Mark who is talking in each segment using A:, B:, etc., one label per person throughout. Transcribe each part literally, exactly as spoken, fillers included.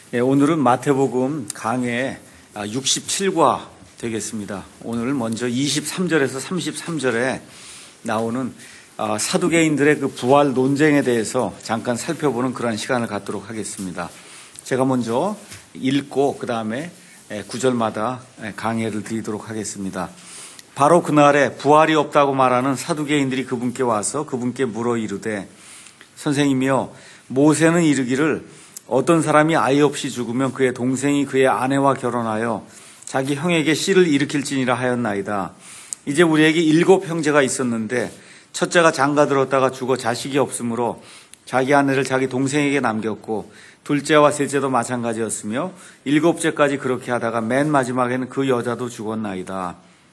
A: 예, 오늘은 마태복음 강해 육십칠 과 되겠습니다. 오늘 먼저 이십삼 절에서 삼십삼 절에 나오는 사두개인들의 그 부활 논쟁에 대해서 잠깐 살펴보는 그런 시간을 갖도록 하겠습니다. 제가 먼저 읽고 그 다음에 구절마다 강해를 드리도록 하겠습니다. 바로 그날에 부활이 없다고 말하는 사두개인들이 그분께 와서 그분께 물어 이르되 선생님이여, 모세는 이르기를 어떤 사람이 아이 없이 죽으면 그의 동생이 그의 아내와 결혼하여 자기 형에게 씨를 일으킬지니라 하였나이다. 이제 우리에게 일곱 형제가 있었는데 첫째가 장가들었다가 죽어 자식이 없으므로 자기 아내를 자기 동생에게 남겼고, 둘째와 셋째도 마찬가지였으며 일곱째까지 그렇게 하다가 맨 마지막에는 그 여자도 죽었나이다.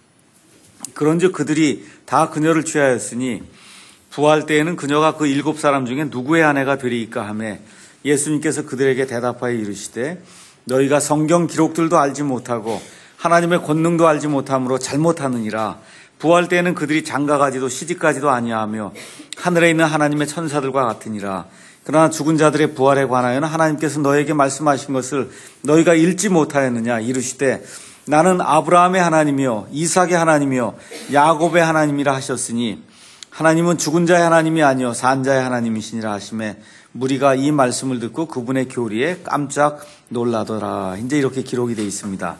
A: 그런즉 그들이 다 그녀를 취하였으니 부활 때에는 그녀가 그 일곱 사람 중에 누구의 아내가 되리이까 하매, 예수님께서 그들에게 대답하여 이르시되 너희가 성경 기록들도 알지 못하고 하나님의 권능도 알지 못함으로 잘못하느니라. 부활 때에는 그들이 장가가지도 시집가지도 아니하며 하늘에 있는 하나님의 천사들과 같으니라. 그러나 죽은 자들의 부활에 관하여는 하나님께서 너에게 말씀하신 것을 너희가 읽지 못하였느냐. 이르시되 나는 아브라함의 하나님이요 이삭의 하나님이요 야곱의 하나님이라 하셨으니 하나님은 죽은 자의 하나님이 아니요 산 자의 하나님이시니라 하시매, 무리가 이 말씀을 듣고 그분의 교리에 깜짝 놀라더라. 이제 이렇게 기록이 되어 있습니다.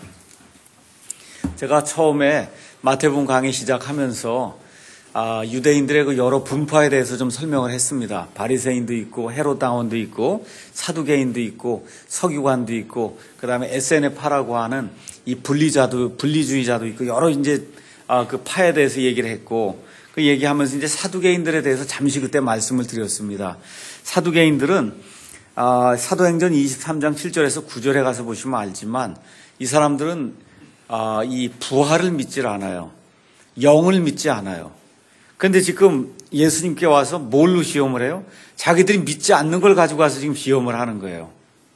A: 제가 처음에 마태복음 강의 시작하면서 아, 유대인들의 그 여러 분파에 대해서 좀 설명을 했습니다. 바리새인도 있고 헤롯 당원도 있고 사두개인도 있고 서기관도 있고 그 다음에 에스엔에파라고 하는 이 분리자도 분리주의자도 있고 여러 이제 아, 그 파에 대해서 얘기를 했고, 그 얘기하면서 이제 사두개인들에 대해서 잠시 그때 말씀을 드렸습니다. 사두개인들은 아, 사도행전 이십삼 장 칠 절에서 구 절에 가서 보시면 알지만 이 사람들은 아, 이 부활을 믿질 않아요. 영을 믿지 않아요. 그런데 지금 예수님께 와서 뭘로 시험을 해요? 자기들이 믿지 않는 걸 가지고 와서 지금 시험을 하는 거예요.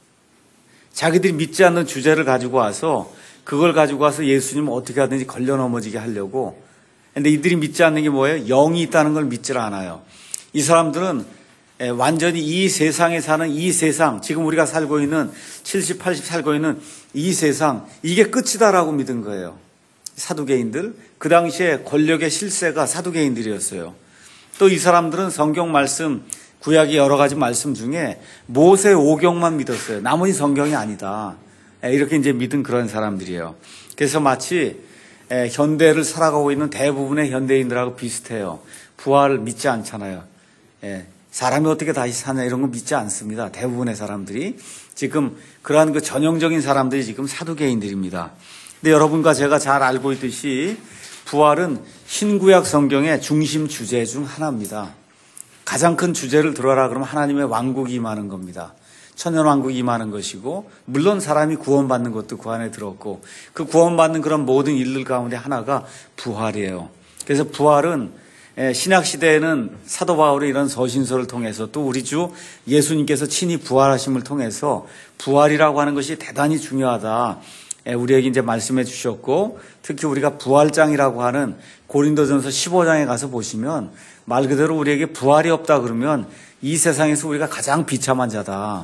A: 자기들이 믿지 않는 주제를 가지고 와서 그걸 가지고 와서 예수님을 어떻게 하든지 걸려 넘어지게 하려고. 근데 이들이 믿지 않는 게 뭐예요? 영이 있다는 걸 믿질 않아요. 이 사람들은 완전히 이 세상에 사는 이 세상, 지금 우리가 살고 있는 칠십, 팔십 살고 있는 이 세상, 이게 끝이다라고 믿은 거예요. 사두개인들, 그 당시에 권력의 실세가 사두개인들이었어요. 또 이 사람들은 성경 말씀, 구약의 여러 가지 말씀 중에 모세 오경만 믿었어요. 나머지 성경이 아니다. 이렇게 이제 믿은 그런 사람들이에요. 그래서 마치 현대를 살아가고 있는 대부분의 현대인들하고 비슷해요. 부활을 믿지 않잖아요. 사람이 어떻게 다시 사냐 이런 거 믿지 않습니다. 대부분의 사람들이 지금 그러한 그 전형적인 사람들이 지금 사두개인들입니다. 근데 여러분과 제가 잘 알고 있듯이 부활은 신구약 성경의 중심 주제 중 하나입니다. 가장 큰 주제를 들어라 그러면 하나님의 왕국이 임하는 겁니다. 천년왕국이 임하는 것이고, 물론 사람이 구원받는 것도 그 안에 들었고, 그 구원받는 그런 모든 일들 가운데 하나가 부활이에요. 그래서 부활은 신약시대에는 사도 바울의 이런 서신서를 통해서 또 우리 주 예수님께서 친히 부활하심을 통해서 부활이라고 하는 것이 대단히 중요하다. 우리에게 이제 말씀해 주셨고, 특히 우리가 부활장이라고 하는 고린도전서 십오 장에 가서 보시면 말 그대로 우리에게 부활이 없다 그러면 이 세상에서 우리가 가장 비참한 자다.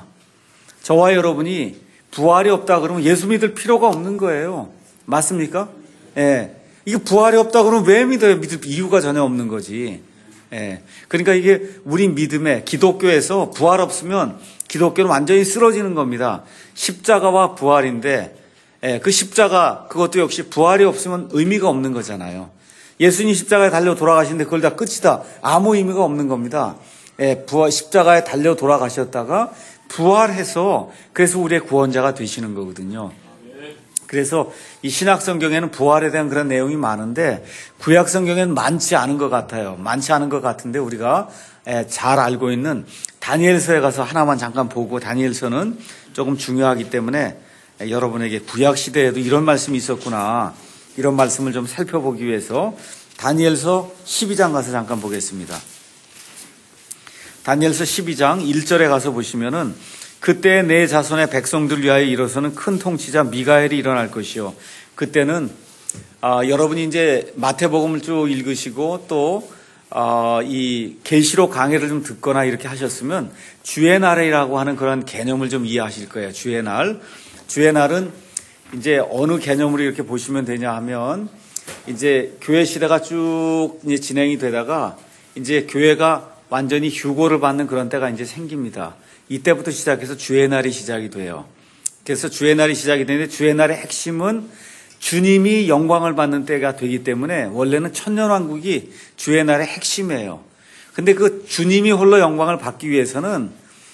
A: 저와 여러분이 부활이 없다 그러면 예수 믿을 필요가 없는 거예요. 맞습니까? 예. 이게 부활이 없다 그러면 왜 믿어요? 믿을 이유가 전혀 없는 거지. 예. 그러니까 이게 우리 믿음에 기독교에서 부활 없으면 기독교는 완전히 쓰러지는 겁니다. 십자가와 부활인데, 예, 그 십자가 그것도 역시 부활이 없으면 의미가 없는 거잖아요. 예수님 십자가에 달려 돌아가시는데 그걸 다 끝이다. 아무 의미가 없는 겁니다. 예, 부활 십자가에 달려 돌아가셨다가 부활해서 그래서 우리의 구원자가 되시는 거거든요. 그래서 이 신약 성경에는 부활에 대한 그런 내용이 많은데 구약 성경에는 많지 않은 것 같아요. 많지 않은 것 같은데 우리가 잘 알고 있는 다니엘서에 가서 하나만 잠깐 보고, 다니엘서는 조금 중요하기 때문에 여러분에게 구약 시대에도 이런 말씀이 있었구나, 이런 말씀을 좀 살펴보기 위해서 다니엘서 십이 장 가서 잠깐 보겠습니다. 다니엘서 십이 장 일 절에 가서 보시면은 그때 내 자손의 백성들 위하여 일어서는 큰 통치자 미가엘이 일어날 것이요. 그때는 아, 여러분이 이제 마태복음을 쭉 읽으시고 또 어, 이 계시록 강해를 좀 듣거나 이렇게 하셨으면 주의 날이라고 하는 그런 개념을 좀 이해하실 거예요. 주의 날. 주의 날은 이제 어느 개념으로 이렇게 보시면 되냐 하면 이제 교회 시대가 쭉 이제 진행이 되다가 이제 교회가 완전히 휴고를 받는 그런 때가 이제 생깁니다. 이때부터 시작해서 주의 날이 시작이 돼요. 그래서 주의 날이 시작이 되는데 주의 날의 핵심은 주님이 영광을 받는 때가 되기 때문에 원래는 천년왕국이 주의 날의 핵심이에요. 근데 그 주님이 홀로 영광을 받기 위해서는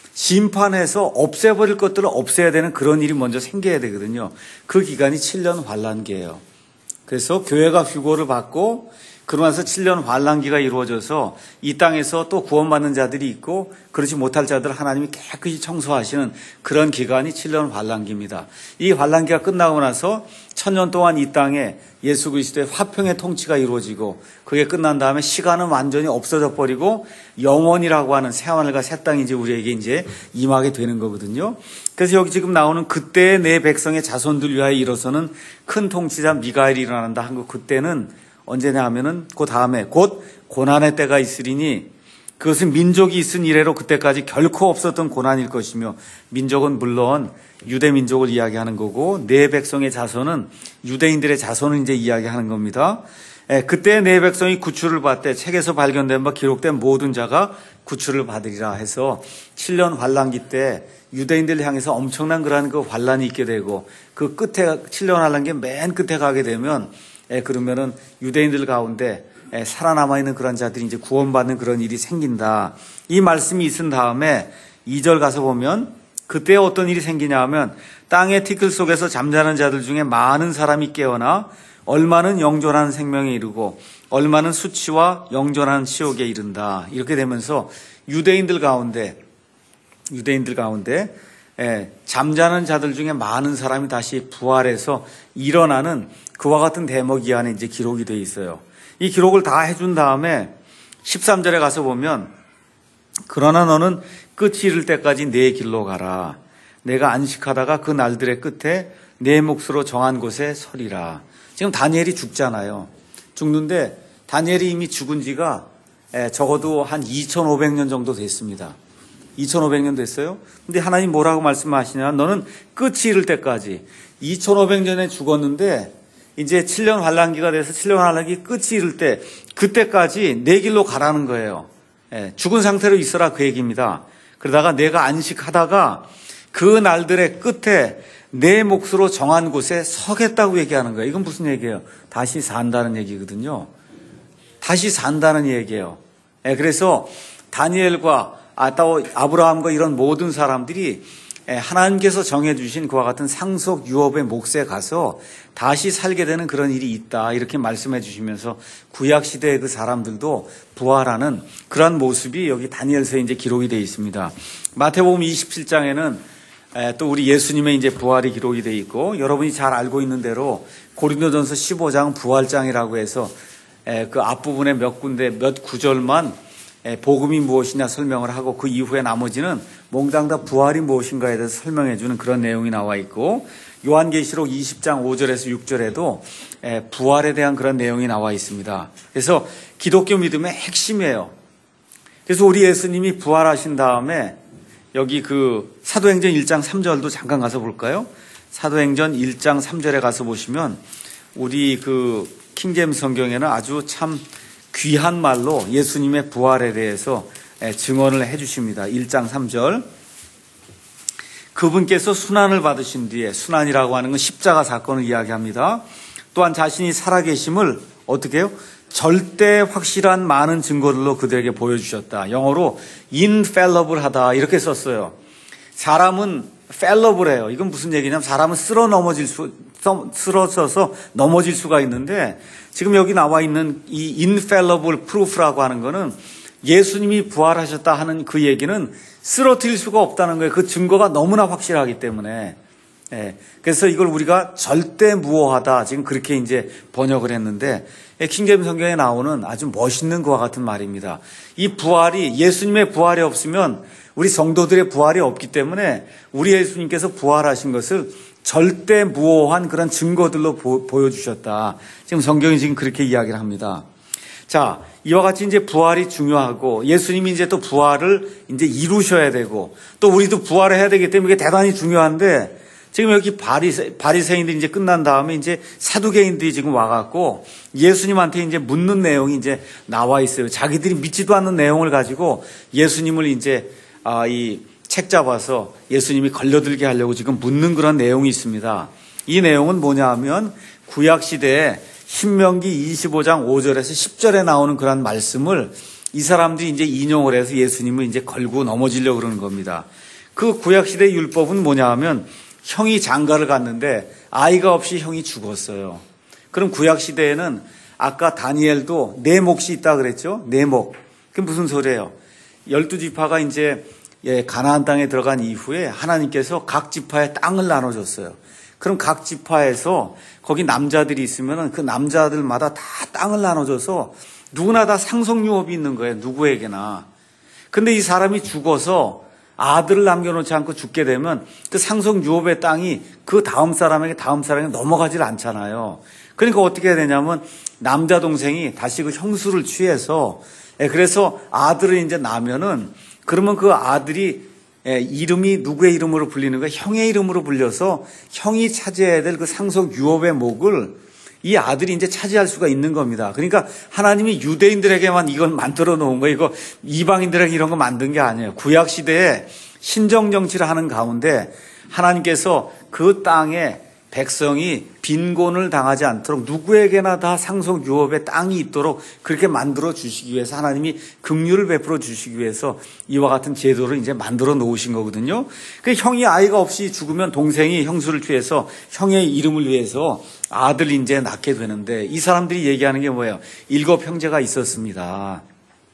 A: 심판해서 없애버릴 것들을 없애야 되는 그런 일이 먼저 생겨야 되거든요. 그 기간이 칠 년 환란기예요. 그래서 교회가 휴고를 받고 그러면서 칠 년 환란기가 이루어져서 이 땅에서 또 구원받는 자들이 있고 그렇지 못할 자들을 하나님이 깨끗이 청소하시는 그런 기간이 칠 년 환란기입니다. 이 환란기가 끝나고 나서 천년 동안 이 땅에 예수 그리스도의 화평의 통치가 이루어지고 그게 끝난 다음에 시간은 완전히 없어져 버리고 영원이라고 하는 새하늘과 새 땅이 이제 우리에게 이제 임하게 되는 거거든요. 그래서 여기 지금 나오는 그때의 내 백성의 자손들 위하여 일어서는 큰 통치자 미가엘이 일어난다 한 거 그때는 언제냐 하면은 그 다음에 곧 고난의 때가 있으리니 그것은 민족이 있은 이래로 그때까지 결코 없었던 고난일 것이며 민족은 물론 유대 민족을 이야기하는 거고 내 백성의 자손은 유대인들의 자손을 이제 이야기하는 겁니다. 에, 그때 내 백성이 구출을 받되 책에서 발견된 바 기록된 모든 자가 구출을 받으리라 해서 칠 년 환란기 때 유대인들을 향해서 엄청난 그러한 그 환란이 있게 되고 그 끝에 칠 년 환란기 맨 끝에 가게 되면 에, 그러면은 유대인들 가운데 에, 살아남아 있는 그런 자들이 이제 구원받는 그런 일이 생긴다. 이 말씀이 있은 다음에 이 절 가서 보면 그때 어떤 일이 생기냐 하면 땅의 티끌 속에서 잠자는 자들 중에 많은 사람이 깨어나 얼마는 영존하는 생명에 이르고 얼마는 수치와 영존하는 치욕에 이른다. 이렇게 되면서 유대인들 가운데 유대인들 가운데 에, 잠자는 자들 중에 많은 사람이 다시 부활해서 일어나는 그와 같은 대목이 안에 이제 기록이 되어 있어요. 이 기록을 다 해준 다음에 십삼 절에 가서 보면 그러나 너는 끝이 이를 때까지 내 길로 가라. 내가 안식하다가 그 날들의 끝에 내 몫으로 정한 곳에 서리라. 지금 다니엘이 죽잖아요. 죽는데 다니엘이 이미 죽은 지가 적어도 한 이천오백 년 정도 됐습니다. 이천오백 년 됐어요. 근데 하나님 뭐라고 말씀하시냐? 너는 끝이 이를 때까지 이천오백 년에 죽었는데 이제 칠 년 환란기가 돼서 칠 년 환란기 끝이 이를 때 그때까지 내 길로 가라는 거예요. 예, 죽은 상태로 있어라 그 얘기입니다. 그러다가 내가 안식하다가 그 날들의 끝에 내 몫으로 정한 곳에 서겠다고 얘기하는 거예요. 이건 무슨 얘기예요? 다시 산다는 얘기거든요. 다시 산다는 얘기예요. 예, 그래서 다니엘과 아따오 아브라함과 이런 모든 사람들이 하나님께서 정해주신 그와 같은 상속 유업의 몫에 가서 다시 살게 되는 그런 일이 있다 이렇게 말씀해 주시면서 구약시대의 그 사람들도 부활하는 그런 모습이 여기 다니엘서에 이제 기록이 되어 있습니다. 마태복음 이십칠 장에는 또 우리 예수님의 이제 부활이 기록이 되어 있고 여러분이 잘 알고 있는 대로 고린도전서 십오 장 부활장이라고 해서 그 앞부분에 몇 군데 몇 구절만 복음이 무엇이냐 설명을 하고 그 이후에 나머지는 몽땅 다 부활이 무엇인가에 대해서 설명해 주는 그런 내용이 나와 있고 요한계시록 이십 장 오 절에서 육 절에도 부활에 대한 그런 내용이 나와 있습니다. 그래서 기독교 믿음의 핵심이에요. 그래서 우리 예수님이 부활하신 다음에 여기 그 사도행전 일 장 삼 절도 잠깐 가서 볼까요? 사도행전 일 장 삼 절에 가서 보시면 우리 그 킹제임스 성경에는 아주 참 귀한 말로 예수님의 부활에 대해서 증언을 해 주십니다. 일 장 삼 절. 그분께서 순환을 받으신 뒤에, 순환이라고 하는 건 십자가 사건을 이야기합니다. 또한 자신이 살아계심을 어떻게 해요? 절대 확실한 많은 증거들로 그들에게 보여주셨다. 영어로 infallible하다 이렇게 썼어요. 사람은 fallible해요. 이건 무슨 얘기냐면 사람은 쓸어 넘어질 수, 쓰러져서 넘어질 수가 있는데 지금 여기 나와 있는 이 infallible proof라고 하는 거는 예수님이 부활하셨다 하는 그 얘기는 쓰러뜨릴 수가 없다는 거예요. 그 증거가 너무나 확실하기 때문에. 예, 그래서 이걸 우리가 절대 무오하다 지금 그렇게 이제 번역을 했는데 킹제임스 성경에 나오는 아주 멋있는 그와 같은 말입니다. 이 부활이 예수님의 부활이 없으면 우리 성도들의 부활이 없기 때문에 우리 예수님께서 부활하신 것을 절대 무오한 그런 증거들로 보, 보여주셨다. 지금 성경이 지금 그렇게 이야기를 합니다. 자, 이와 같이 이제 부활이 중요하고 예수님이 이제 또 부활을 이제 이루셔야 되고 또 우리도 부활을 해야 되기 때문에 이게 대단히 중요한데 지금 여기 바리새, 바리새인들이 이제 끝난 다음에 이제 사두개인들이 지금 와갖고 예수님한테 이제 묻는 내용이 이제 나와 있어요. 자기들이 믿지도 않는 내용을 가지고 예수님을 이제 아, 이 책 잡아서 예수님이 걸려들게 하려고 지금 묻는 그런 내용이 있습니다. 이 내용은 뭐냐 하면 구약시대에 신명기 이십오 장 오 절에서 십 절에 나오는 그런 말씀을 이 사람들이 이제 인용을 해서 예수님을 이제 걸고 넘어지려고 그러는 겁니다. 그 구약시대 율법은 뭐냐 하면 형이 장가를 갔는데 아이가 없이 형이 죽었어요. 그럼 구약시대에는 아까 다니엘도 네 몫이 있다 그랬죠? 네 몫. 그게 무슨 소리예요? 열두 지파가 이제 예, 가나안 땅에 들어간 이후에 하나님께서 각 지파에 땅을 나눠줬어요. 그럼 각 지파에서 거기 남자들이 있으면 그 남자들마다 다 땅을 나눠줘서 누구나 다 상속유업이 있는 거예요. 누구에게나. 근데 이 사람이 죽어서 아들을 남겨놓지 않고 죽게 되면 그 상속유업의 땅이 그 다음 사람에게 다음 사람에게 넘어가질 않잖아요. 그러니까 어떻게 해야 되냐면 남자 동생이 다시 그 형수를 취해서 그래서 아들을 이제 낳으면은 그러면 그 아들이 이름이 누구의 이름으로 불리는 거야? 형의 이름으로 불려서 형이 차지해야 될 그 상속 유업의 몫을 이 아들이 이제 차지할 수가 있는 겁니다. 그러니까 하나님이 유대인들에게만 이걸 만들어 놓은 거예요. 이거 이방인들에게 이런 거 만든 게 아니에요. 구약 시대에 신정 정치를 하는 가운데 하나님께서 그 땅에 백성이 빈곤을 당하지 않도록 누구에게나 다 상속 유업의 땅이 있도록 그렇게 만들어 주시기 위해서 하나님이 긍휼을 베풀어 주시기 위해서 이와 같은 제도를 이제 만들어 놓으신 거거든요. 그 형이 아이가 없이 죽으면 동생이 형수를 취해서 형의 이름을 위해서 아들을 이제 낳게 되는데 이 사람들이 얘기하는 게 뭐예요? 일곱 형제가 있었습니다.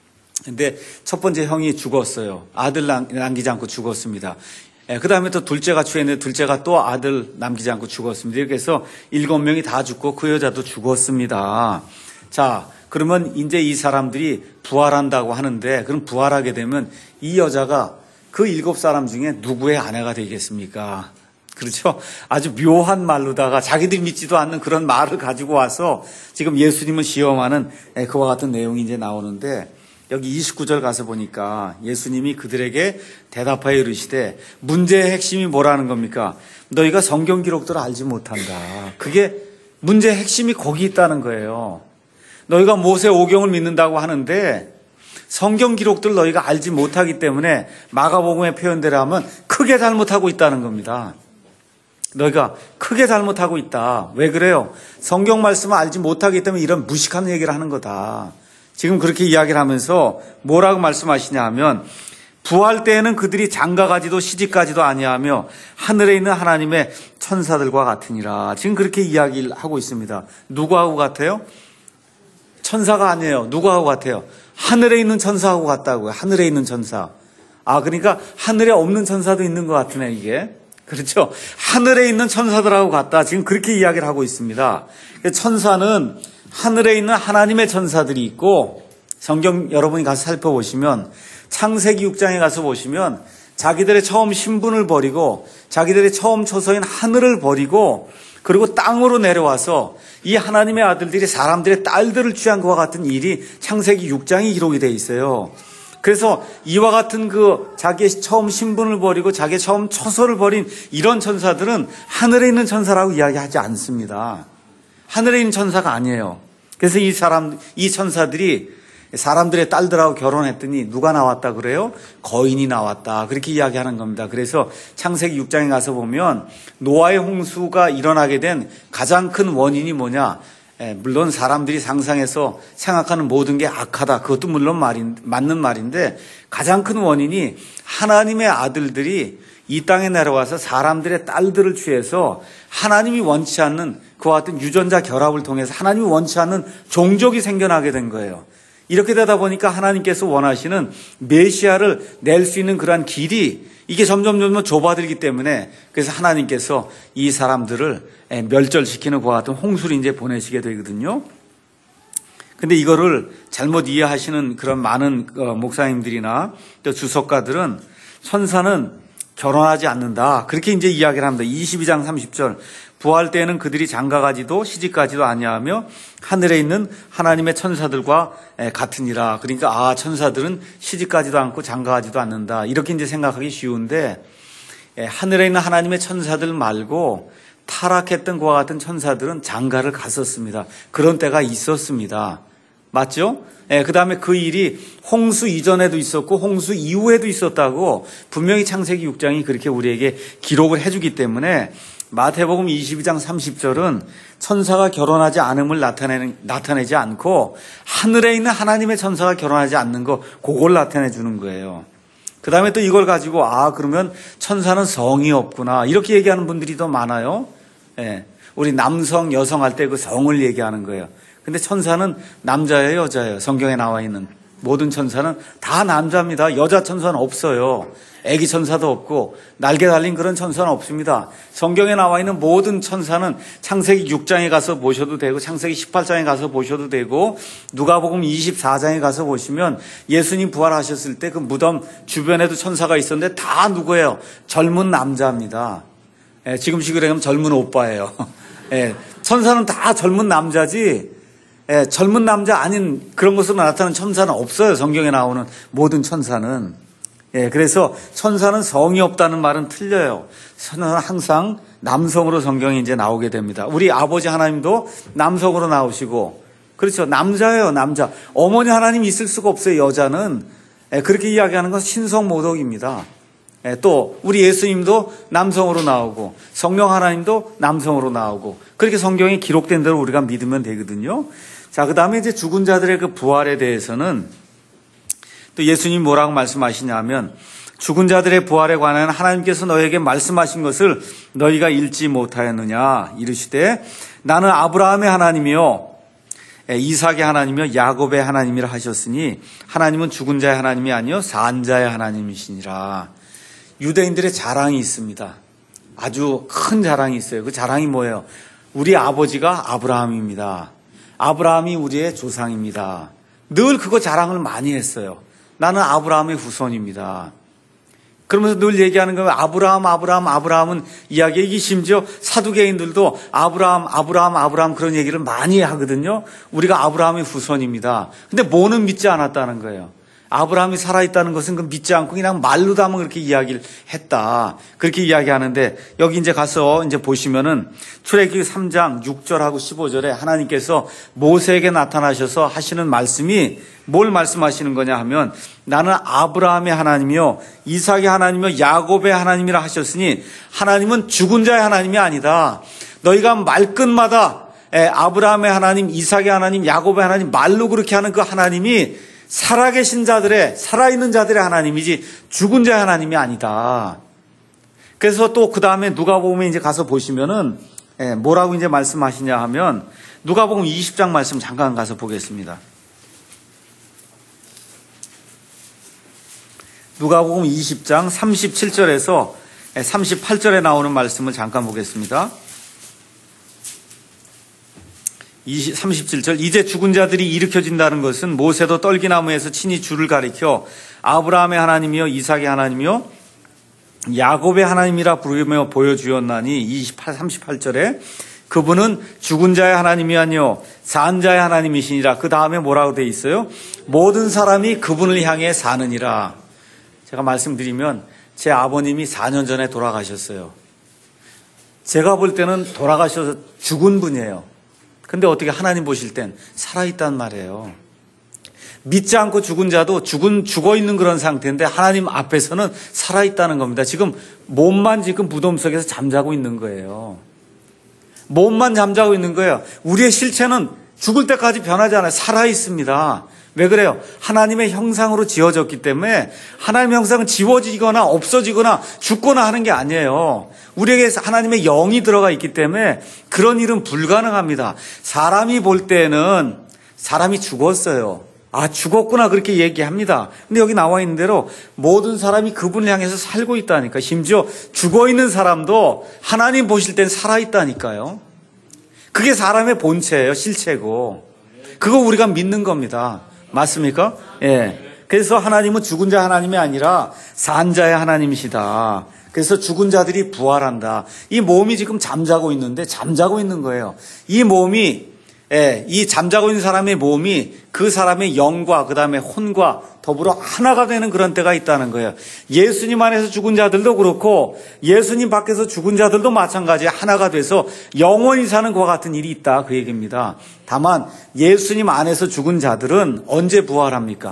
A: 근데 첫 번째 형이 죽었어요. 아들 남기지 않고 죽었습니다. 예, 그 다음에 또 둘째가 취했는데 둘째가 또 아들 남기지 않고 죽었습니다. 이렇게 해서 일곱 명이 다 죽고 그 여자도 죽었습니다. 자, 그러면 이제 이 사람들이 부활한다고 하는데 그럼 부활하게 되면 이 여자가 그 일곱 사람 중에 누구의 아내가 되겠습니까? 그렇죠? 아주 묘한 말로다가 자기들이 믿지도 않는 그런 말을 가지고 와서 지금 예수님을 시험하는 그와 같은 내용이 이제 나오는데 여기 이십구 절 가서 보니까 예수님이 그들에게 대답하여 이르시되 문제의 핵심이 뭐라는 겁니까? 너희가 성경 기록들을 알지 못한다. 그게 문제의 핵심이 거기 있다는 거예요. 너희가 모세 오경을 믿는다고 하는데 성경 기록들을 너희가 알지 못하기 때문에 마가복음의 표현대로 하면 크게 잘못하고 있다는 겁니다. 너희가 크게 잘못하고 있다. 왜 그래요? 성경 말씀을 알지 못하기 때문에 이런 무식한 얘기를 하는 거다. 지금 그렇게 이야기를 하면서 뭐라고 말씀하시냐 하면 부활 때에는 그들이 장가가지도 시집가지도 아니하며 하늘에 있는 하나님의 천사들과 같으니라. 지금 그렇게 이야기를 하고 있습니다. 누구하고 같아요? 천사가 아니에요. 누구하고 같아요? 하늘에 있는 천사하고 같다고요. 하늘에 있는 천사. 아, 그러니까 하늘에 없는 천사도 있는 것 같으네, 이게. 그렇죠? 하늘에 있는 천사들하고 같다. 지금 그렇게 이야기를 하고 있습니다. 천사는 하늘에 있는 하나님의 천사들이 있고 성경 여러분이 가서 살펴보시면 창세기 육 장에 가서 보시면 자기들의 처음 신분을 버리고 자기들의 처음 처소인 하늘을 버리고 그리고 땅으로 내려와서 이 하나님의 아들들이 사람들의 딸들을 취한 것과 같은 일이 창세기 육 장에 기록이 되어 있어요. 그래서 이와 같은 그 자기의 처음 신분을 버리고 자기의 처음 처소를 버린 이런 천사들은 하늘에 있는 천사라고 이야기하지 않습니다. 하늘에 있는 천사가 아니에요. 그래서 이 사람, 이 천사들이 사람들의 딸들하고 결혼했더니 누가 나왔다 그래요? 거인이 나왔다. 그렇게 이야기하는 겁니다. 그래서 창세기 육 장에 가서 보면 노아의 홍수가 일어나게 된 가장 큰 원인이 뭐냐? 예, 물론 사람들이 상상해서 생각하는 모든 게 악하다. 그것도 물론 말인, 맞는 말인데 가장 큰 원인이 하나님의 아들들이 이 땅에 내려와서 사람들의 딸들을 취해서 하나님이 원치 않는 그와 같은 유전자 결합을 통해서 하나님이 원치 않는 종족이 생겨나게 된 거예요. 이렇게 되다 보니까 하나님께서 원하시는 메시아를 낼 수 있는 그러한 길이 이게 점점 점점 좁아들기 때문에 그래서 하나님께서 이 사람들을 멸절시키는 그와 같은 홍수를 이제 보내시게 되거든요. 근데 이거를 잘못 이해하시는 그런 많은 목사님들이나 또 주석가들은 천사는 결혼하지 않는다. 그렇게 이제 이야기를 합니다. 이십이 장 삼십 절. 부활 때에는 그들이 장가가지도 시집가지도 아니하며 하늘에 있는 하나님의 천사들과 같으니라. 그러니까 아, 천사들은 시집가지도 않고 장가가지도 않는다. 이렇게 이제 생각하기 쉬운데 하늘에 있는 하나님의 천사들 말고 타락했던 그와 같은 천사들은 장가를 갔었습니다. 그런 때가 있었습니다. 맞죠? 예, 그 다음에 그 일이 홍수 이전에도 있었고 홍수 이후에도 있었다고 분명히 창세기 육 장이 그렇게 우리에게 기록을 해주기 때문에 마태복음 이십이 장 삼십 절은 천사가 결혼하지 않음을 나타내는, 나타내지 않고 하늘에 있는 하나님의 천사가 결혼하지 않는 거, 그걸 나타내 주는 거예요. 그 다음에 또 이걸 가지고 아, 그러면 천사는 성이 없구나. 이렇게 얘기하는 분들이 더 많아요. 예, 우리 남성, 여성 할 때 그 성을 얘기하는 거예요. 근데 천사는 남자예요, 여자예요? 성경에 나와 있는 모든 천사는 다 남자입니다. 여자 천사는 없어요. 애기 천사도 없고 날개 달린 그런 천사는 없습니다. 성경에 나와 있는 모든 천사는 창세기 육 장에 가서 보셔도 되고 창세기 십팔 장에 가서 보셔도 되고 누가복음 이십사 장에 가서 보시면 예수님 부활하셨을 때 그 무덤 주변에도 천사가 있었는데 다 누구예요? 젊은 남자입니다. 예, 지금식으로 하면 젊은 오빠예요. 예, 천사는 다 젊은 남자지 예, 젊은 남자 아닌 그런 것으로 나타나는 천사는 없어요. 성경에 나오는 모든 천사는. 예, 그래서 천사는 성이 없다는 말은 틀려요. 천사는 항상 남성으로 성경에 이제 나오게 됩니다. 우리 아버지 하나님도 남성으로 나오시고, 그렇죠. 남자예요, 남자. 어머니 하나님 있을 수가 없어요, 여자는. 예, 그렇게 이야기하는 건 신성모독입니다. 예, 또 우리 예수님도 남성으로 나오고 성령 하나님도 남성으로 나오고 그렇게 성경에 기록된 대로 우리가 믿으면 되거든요. 자, 그 다음에 이제 죽은 자들의 그 부활에 대해서는 또 예수님 뭐라고 말씀하시냐면 죽은 자들의 부활에 관한 하나님께서 너에게 말씀하신 것을 너희가 읽지 못하였느냐 이르시되 나는 아브라함의 하나님이요 이삭의 하나님이요 야곱의 하나님이라 하셨으니 하나님은 죽은 자의 하나님이 아니요 산 자의 하나님이시니라. 유대인들의 자랑이 있습니다. 아주 큰 자랑이 있어요. 그 자랑이 뭐예요? 우리 아버지가 아브라함입니다. 아브라함이 우리의 조상입니다. 늘 그거 자랑을 많이 했어요. 나는 아브라함의 후손입니다. 그러면서 늘 얘기하는 거예요. 아브라함, 아브라함, 아브라함은 이야기, 이게 심지어 사두개인들도 아브라함, 아브라함, 아브라함 그런 얘기를 많이 하거든요. 우리가 아브라함의 후손입니다. 근데 뭐는 믿지 않았다는 거예요. 아브라함이 살아있다는 것은 그 믿지 않고 그냥 말로다만 그렇게 이야기를 했다. 그렇게 이야기하는데 여기 이제 가서 이제 보시면은 출애굽기 삼 장 육 절하고 십오 절에 하나님께서 모세에게 나타나셔서 하시는 말씀이 뭘 말씀하시는 거냐 하면 나는 아브라함의 하나님이요 이삭의 하나님이요 야곱의 하나님이라 하셨으니 하나님은 죽은 자의 하나님이 아니다. 너희가 말끝마다 아브라함의 하나님, 이삭의 하나님, 야곱의 하나님 말로 그렇게 하는 그 하나님이 살아계신 자들의, 살아있는 자들의 하나님이지 죽은 자의 하나님이 아니다. 그래서 또 그 다음에 누가복음에 이제 가서 보시면은 뭐라고 이제 말씀하시냐 하면 누가복음 이십 장 말씀 잠깐 가서 보겠습니다. 누가복음 이십 장 삼십칠 절에서 삼십팔 절에 나오는 말씀을 잠깐 보겠습니다. 삼십칠 절 이제 죽은 자들이 일으켜진다는 것은 모세도 떨기나무에서 친히 주를 가리켜 아브라함의 하나님이요 이삭의 하나님이요 야곱의 하나님이라 부르며 보여주었나니 이십팔, 삼십팔 절에 그분은 죽은 자의 하나님이 아니요 산 자의 하나님이시니라. 그 다음에 뭐라고 돼 있어요? 모든 사람이 그분을 향해 사느니라. 제가 말씀드리면 제 아버님이 사 년 전에 돌아가셨어요. 제가 볼 때는 돌아가셔서 죽은 분이에요. 근데 어떻게 하나님 보실 땐 살아있단 말이에요. 믿지 않고 죽은 자도 죽은, 죽어 있는 그런 상태인데 하나님 앞에서는 살아있다는 겁니다. 지금 몸만 지금 무덤 속에서 잠자고 있는 거예요. 몸만 잠자고 있는 거예요. 우리의 실체는 죽을 때까지 변하지 않아요. 살아있습니다. 왜 그래요? 하나님의 형상으로 지어졌기 때문에 하나님의 형상은 지워지거나 없어지거나 죽거나 하는 게 아니에요. 우리에게 하나님의 영이 들어가 있기 때문에 그런 일은 불가능합니다. 사람이 볼 때는 사람이 죽었어요. 아, 죽었구나 그렇게 얘기합니다. 근데 여기 나와 있는 대로 모든 사람이 그분을 향해서 살고 있다니까. 심지어 죽어있는 사람도 하나님 보실 땐 살아있다니까요. 그게 사람의 본체예요. 실체고. 그거 우리가 믿는 겁니다. 맞습니까? 예. 그래서 하나님은 죽은 자 하나님이 아니라 산 자의 하나님이시다. 그래서 죽은 자들이 부활한다. 이 몸이 지금 잠자고 있는데 잠자고 있는 거예요. 이 몸이 예, 이 잠자고 있는 사람의 몸이 그 사람의 영과 그 다음에 혼과 더불어 하나가 되는 그런 때가 있다는 거예요. 예수님 안에서 죽은 자들도 그렇고 예수님 밖에서 죽은 자들도 마찬가지에 하나가 돼서 영원히 사는 것과 같은 일이 있다, 그 얘기입니다. 다만 예수님 안에서 죽은 자들은 언제 부활합니까?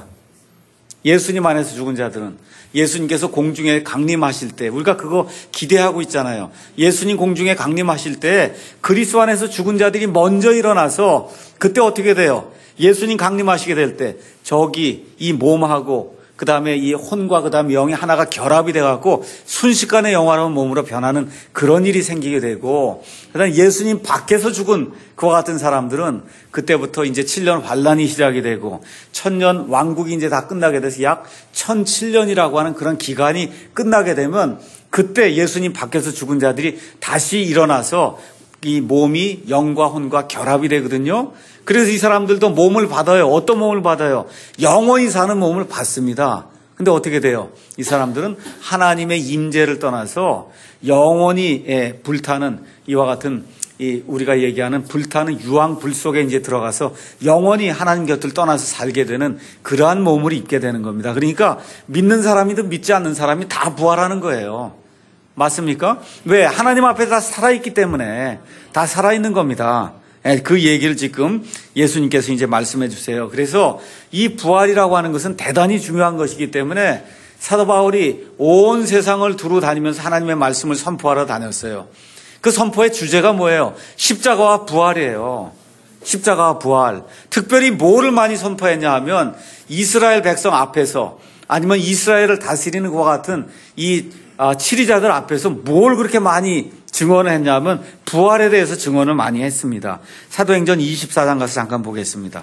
A: 예수님 안에서 죽은 자들은 예수님께서 공중에 강림하실 때, 우리가 그거 기대하고 있잖아요. 예수님 공중에 강림하실 때 그리스도 안에서 죽은 자들이 먼저 일어나서 그때 어떻게 돼요? 예수님 강림하시게 될 때 저기 이 몸하고 그 다음에 이 혼과 그 다음에 영이 하나가 결합이 돼갖고 순식간에 영화로운 몸으로 변하는 그런 일이 생기게 되고, 그 다음에 예수님 밖에서 죽은 그와 같은 사람들은 그때부터 이제 칠 년 환란이 시작이 되고 천년 왕국이 이제 다 끝나게 돼서 약 천칠 년이라고 하는 그런 기간이 끝나게 되면 그때 예수님 밖에서 죽은 자들이 다시 일어나서 이 몸이 영과 혼과 결합이 되거든요. 그래서 이 사람들도 몸을 받아요. 어떤 몸을 받아요? 영원히 사는 몸을 받습니다. 근데 어떻게 돼요? 이 사람들은 하나님의 임재를 떠나서 영원히 불타는 이와 같은 이 우리가 얘기하는 불타는 유황 불 속에 이제 들어가서 영원히 하나님 곁을 떠나서 살게 되는 그러한 몸을 입게 되는 겁니다. 그러니까 믿는 사람이든 믿지 않는 사람이 다 부활하는 거예요. 맞습니까? 왜? 하나님 앞에 다 살아있기 때문에 다 살아있는 겁니다. 그 얘기를 지금 예수님께서 이제 말씀해 주세요. 그래서 이 부활이라고 하는 것은 대단히 중요한 것이기 때문에 사도 바울이 온 세상을 두루 다니면서 하나님의 말씀을 선포하러 다녔어요. 그 선포의 주제가 뭐예요? 십자가와 부활이에요. 십자가와 부활. 특별히 뭐를 많이 선포했냐 하면 이스라엘 백성 앞에서 아니면 이스라엘을 다스리는 것과 같은 이 치리자들 앞에서 뭘 그렇게 많이 증언을 했냐면 부활에 대해서 증언을 많이 했습니다. 사도행전 이십사 장 가서 잠깐 보겠습니다.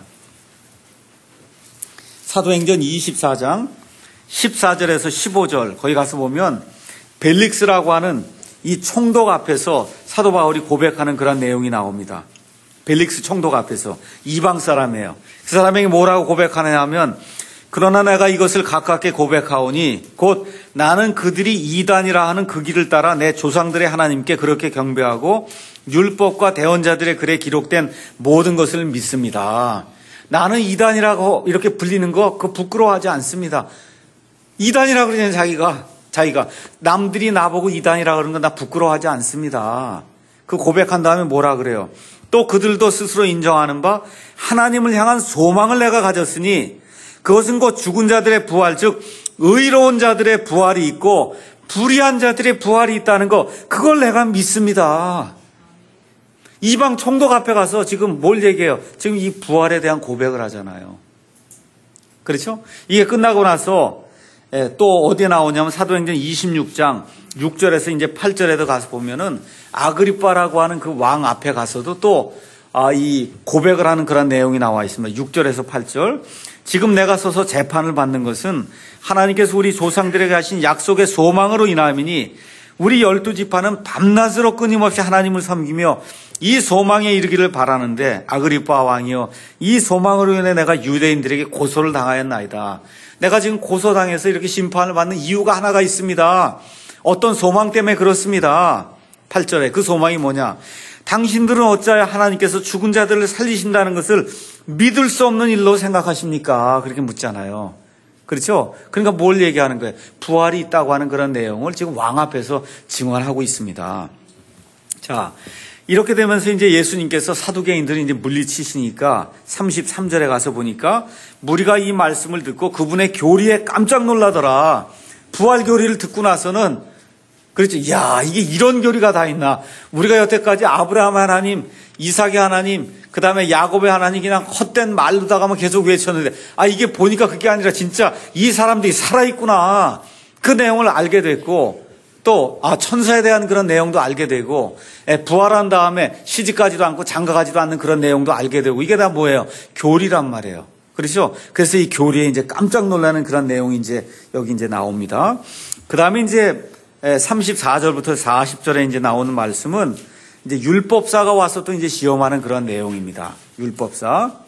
A: 사도행전 이십사 장 십사 절에서 십오 절 거기 가서 보면 벨릭스라고 하는 이 총독 앞에서 사도 바울이 고백하는 그런 내용이 나옵니다. 벨릭스 총독 앞에서 이방 사람이에요. 그 사람에게 뭐라고 고백하느냐 하면 그러나 내가 이것을 가깝게 고백하오니 곧 나는 그들이 이단이라 하는 그 길을 따라 내 조상들의 하나님께 그렇게 경배하고 율법과 대언자들의 글에 기록된 모든 것을 믿습니다. 나는 이단이라고 이렇게 불리는 거 그거 부끄러워하지 않습니다. 이단이라고 그러는 자기가 자기가 남들이 나보고 이단이라고 그러는 건 나 부끄러워하지 않습니다. 그 고백한 다음에 뭐라 그래요? 또 그들도 스스로 인정하는 바 하나님을 향한 소망을 내가 가졌으니 그것은 곧 죽은 자들의 부활, 즉 의로운 자들의 부활이 있고 불의한 자들의 부활이 있다는 거, 그걸 내가 믿습니다. 이방 총독 앞에 가서 지금 뭘 얘기해요? 지금 이 부활에 대한 고백을 하잖아요. 그렇죠? 이게 끝나고 나서 또 어디에 나오냐면 사도행전 이십육 장 육 절에서 이제 팔 절에도 가서 보면은 아그리빠라고 하는 그 왕 앞에 가서도 또 아, 이 고백을 하는 그런 내용이 나와 있습니다. 육 절에서 팔 절. 지금 내가 서서 재판을 받는 것은 하나님께서 우리 조상들에게 하신 약속의 소망으로 인함이니 우리 열두 지파는 밤낮으로 끊임없이 하나님을 섬기며 이 소망에 이르기를 바라는데 아그리빠 왕이여 이 소망으로 인해 내가 유대인들에게 고소를 당하였나이다. 내가 지금 고소당해서 이렇게 심판을 받는 이유가 하나가 있습니다. 어떤 소망 때문에 그렇습니다. 팔 절에 그 소망이 뭐냐? 당신들은 어찌하여 하나님께서 죽은 자들을 살리신다는 것을 믿을 수 없는 일로 생각하십니까? 그렇게 묻잖아요. 그렇죠? 그러니까 뭘 얘기하는 거예요? 부활이 있다고 하는 그런 내용을 지금 왕 앞에서 증언하고 있습니다. 자, 이렇게 되면서 이제 예수님께서 사두개인들을 이제 물리치시니까 삼십삼 절에 가서 보니까 무리가 이 말씀을 듣고 그분의 교리에 깜짝 놀라더라. 부활 교리를 듣고 나서는 그렇죠. 야, 이게 이런 교리가 다 있나. 우리가 여태까지 아브라함 하나님, 이삭의 하나님, 그 다음에 야곱의 하나님 그냥 헛된 말로다가만 계속 외쳤는데 아, 이게 보니까 그게 아니라 진짜 이 사람들이 살아있구나. 그 내용을 알게 됐고 또 아, 천사에 대한 그런 내용도 알게 되고 부활한 다음에 시집가지도 않고 장가가지도 않는 그런 내용도 알게 되고 이게 다 뭐예요? 교리란 말이에요. 그렇죠? 그래서 이 교리에 이제 깜짝 놀라는 그런 내용이 이제 여기 이제 나옵니다. 그 다음에 이제 삼십사 절부터 사십 절에 이제 나오는 말씀은 이제 율법사가 와서 또 이제 시험하는 그런 내용입니다. 율법사.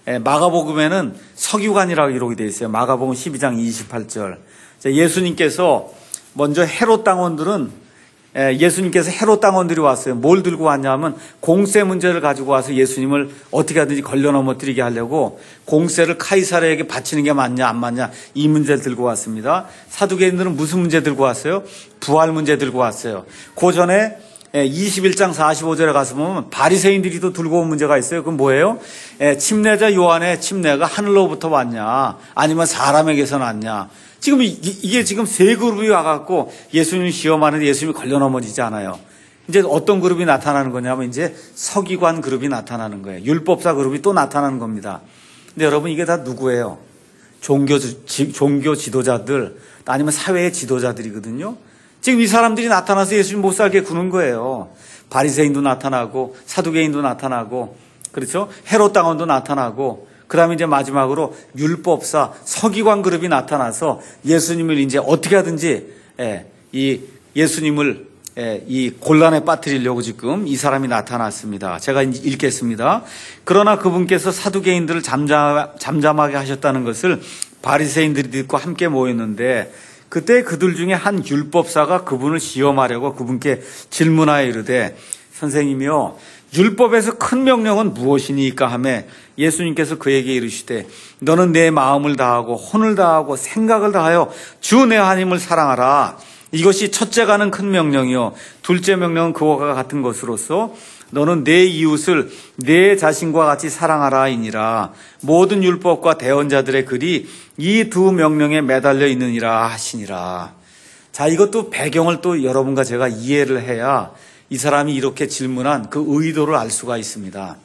A: 예, 마가복음에는 서기관이라고 기록이 되어 있어요. 마가복음 십이 장 이십팔 절. 예수님께서 먼저 헤롯 당원들은 예수님께서 헤롯 당원들이 왔어요. 뭘 들고 왔냐면 공세 문제를 가지고 와서 예수님을 어떻게 하든지 걸려 넘어뜨리게 하려고 공세를 카이사르에게 바치는 게 맞냐 안 맞냐 이 문제를 들고 왔습니다. 사두개인들은 무슨 문제 들고 왔어요? 부활 문제 들고 왔어요. 그 전에 이십일 장 사십오 절에 가서 보면 바리새인들이 또 들고 온 문제가 있어요. 그건 뭐예요? 침례자 요한의 침례가 하늘로부터 왔냐 아니면 사람에게서 났냐. 지금 이게 지금 세 그룹이 와갖고 예수님을 시험하는데 예수님이 걸려 넘어지지 않아요. 이제 어떤 그룹이 나타나는 거냐면 이제 서기관 그룹이 나타나는 거예요. 율법사 그룹이 또 나타나는 겁니다. 근데 여러분 이게 다 누구예요? 종교, 지, 종교 지도자들 아니면 사회의 지도자들이거든요. 지금 이 사람들이 나타나서 예수님 못 살게 구는 거예요. 바리새인도 나타나고 사두개인도 나타나고 그렇죠? 헤롯 당원도 나타나고 그 다음에 이제 마지막으로 율법사 서기관 그룹이 나타나서 예수님을 이제 어떻게 하든지 예, 이 예수님을 예, 이 곤란에 빠뜨리려고 지금 이 사람이 나타났습니다. 제가 읽겠습니다. 그러나 그분께서 사두개인들을 잠잠, 잠잠하게 하셨다는 것을 바리새인들이 듣고 함께 모였는데 그때 그들 중에 한 율법사가 그분을 시험하려고 그분께 질문하여 이르되 선생님이요 율법에서 큰 명령은 무엇이니까 하며 예수님께서 그에게 이르시되 너는 내 마음을 다하고 혼을 다하고 생각을 다하여 주 내 하나님을 사랑하라. 이것이 첫째가는 큰 명령이요 둘째 명령은 그와 같은 것으로서 너는 내 이웃을 내 자신과 같이 사랑하라이니라. 모든 율법과 대언자들의 글이 이 두 명령에 매달려 있느니라 하시니라. 자, 이것도 배경을 또 여러분과 제가 이해를 해야 이 사람이 이렇게 질문한 그 의도를 알 수가 있습니다.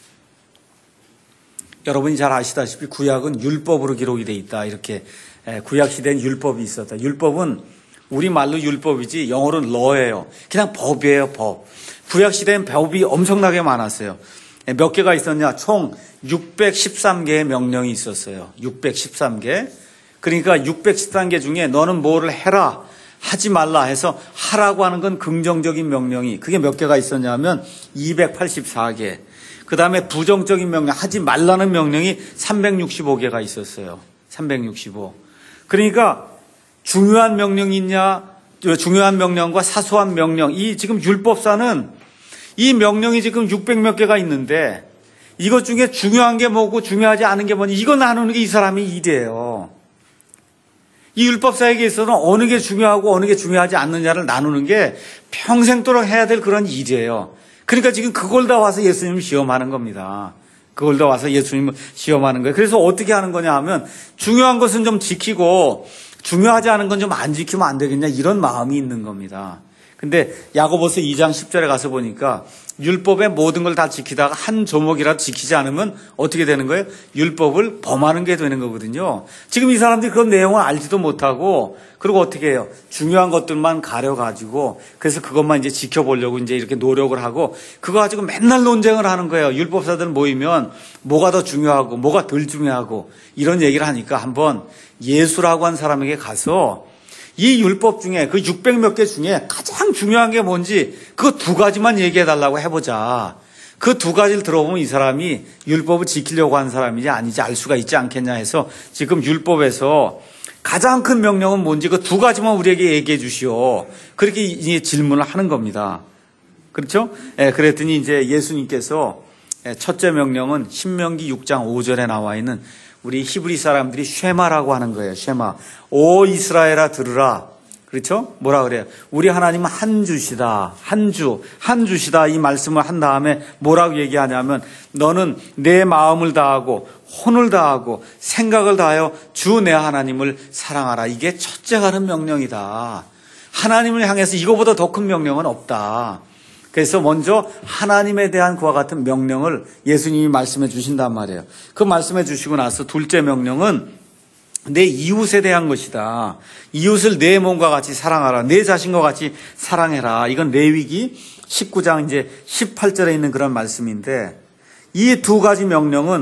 A: 여러분이 잘 아시다시피 구약은 율법으로 기록이 돼 있다. 이렇게 구약 시대엔 율법이 있었다. 율법은 우리말로 율법이지 영어로는 law예요. 그냥 법이에요, 법. 구약 시대엔 법이 엄청나게 많았어요. 몇 개가 있었냐? 총 육백십삼 개의 명령이 있었어요. 육백십삼 개. 그러니까 육백십삼 개 중에 너는 뭐를 해라, 하지 말라 해서 하라고 하는 건 긍정적인 명령이 그게 몇 개가 있었냐면 이백팔십사 개. 그 다음에 부정적인 명령, 하지 말라는 명령이 삼백육십오 개가 있었어요. 삼백육십오. 그러니까 중요한 명령이 있냐, 중요한 명령과 사소한 명령, 이 지금 율법사는 이 명령이 지금 육백 몇 개가 있는데 이것 중에 중요한 게 뭐고 중요하지 않은 게 뭐니 이거 나누는 게 이 사람의 일이에요. 이 율법사에게 있어서는 어느 게 중요하고 어느 게 중요하지 않느냐를 나누는 게 평생도록 해야 될 그런 일이에요. 그러니까 지금 그걸 다 와서 예수님을 시험하는 겁니다. 그걸 다 와서 예수님을 시험하는 거예요. 그래서 어떻게 하는 거냐 하면 중요한 것은 좀 지키고 중요하지 않은 건 좀 안 지키면 안 되겠냐 이런 마음이 있는 겁니다. 근데 야고보서 이 장 십 절에 가서 보니까 율법의 모든 걸 다 지키다가 한 조목이라도 지키지 않으면 어떻게 되는 거예요? 율법을 범하는 게 되는 거거든요. 지금 이 사람들이 그런 내용을 알지도 못하고 그리고 어떻게 해요? 중요한 것들만 가려가지고 그래서 그것만 이제 지켜보려고 이제 이렇게 노력을 하고 그거 가지고 맨날 논쟁을 하는 거예요. 율법사들 모이면 뭐가 더 중요하고 뭐가 덜 중요하고 이런 얘기를 하니까 한번 예수라고 한 사람에게 가서 이 율법 중에 그 육백 몇 개 중에 가장 중요한 게 뭔지 그 두 가지만 얘기해 달라고 해보자. 그 두 가지를 들어보면 이 사람이 율법을 지키려고 한 사람이지 아니지 알 수가 있지 않겠냐 해서 지금 율법에서 가장 큰 명령은 뭔지 그 두 가지만 우리에게 얘기해 주시오. 그렇게 이제 질문을 하는 겁니다. 그렇죠? 예, 그랬더니 이제 예수님께서 첫째 명령은 신명기 육 장 오 절에 나와 있는 우리 히브리 사람들이 쉐마라고 하는 거예요. 쉐마. 오 이스라엘아 들으라. 그렇죠? 뭐라 그래요? 우리 하나님은 한 주시다. 한 주. 한 주시다. 이 말씀을 한 다음에 뭐라고 얘기하냐면 너는 내 마음을 다하고 혼을 다하고 생각을 다하여 주 내 하나님을 사랑하라. 이게 첫째 가는 명령이다. 하나님을 향해서 이거보다 더 큰 명령은 없다. 그래서 먼저 하나님에 대한 그와 같은 명령을 예수님이 말씀해 주신단 말이에요. 그 말씀해 주시고 나서 둘째 명령은 내 이웃에 대한 것이다. 이웃을 내 몸과 같이 사랑하라. 내 자신과 같이 사랑해라. 이건 레위기 십구 장 이제 십팔 절에 있는 그런 말씀인데 이 두 가지 명령은